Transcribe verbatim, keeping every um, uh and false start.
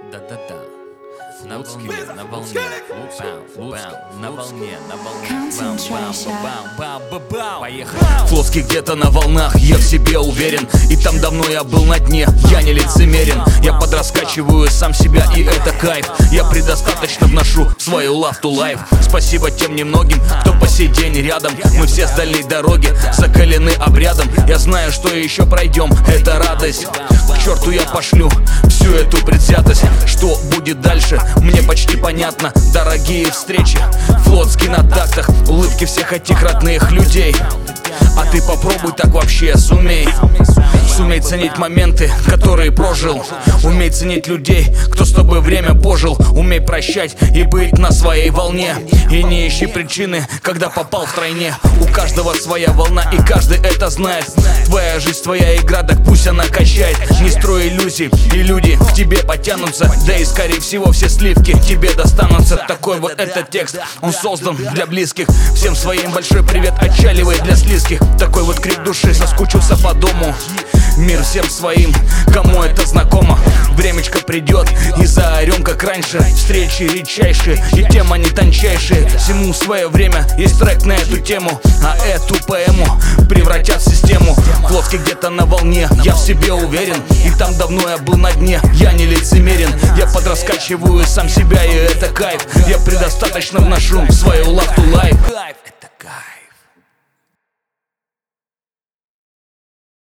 Да-да-да. На волне, на волне, бау, бау, на волне, на волне, бау, бау, бау, бау, бау. Поехали. Флотский где-то на волнах, я в себе уверен. И там давно я был на дне, я не лицемерен. Я подраскачиваю сам себя, и это кайф. Я предостаточно вношу в свою love to life. Спасибо тем немногим, кто по сей день рядом. Мы все с дальней дороги, закалены обрядом. Я знаю, что еще пройдем, это радость. К черту я пошлю всю эту предвзятость. Что будет дальше, мне почти понятно. Дорогие встречи, Флотский на тактах, улыбки всех этих родных людей. А ты попробуй так вообще, сумей. Сумей ценить моменты, которые прожил. Умей ценить людей, кто с тобой время пожил. Умей прощать и быть на своей волне. И не ищи причины, когда попал в тройне. У каждого своя волна, и каждый это знает. Твоя жизнь, твоя игра, так пусть она качает. Не строй иллюзий, и люди к тебе потянутся. Да и скорее всего все сливки тебе достанутся. Такой вот этот текст, он создан для близких. Всем своим большой привет отчаливает для слизких. Такой вот крик души, соскучился по дому. Мир всем своим, кому это знакомо. Времечко придет и заорем, как раньше. Встречи редчайшие и тема не тончайшие. Всему свое время, есть трек на эту тему. А эту поэму превратят в систему. Флотский где-то на волне, я в себе уверен. И там давно я был на дне, я не лицемерен. Я подраскачиваю сам себя, и это кайф. Я предостаточно вношу в свою love to life.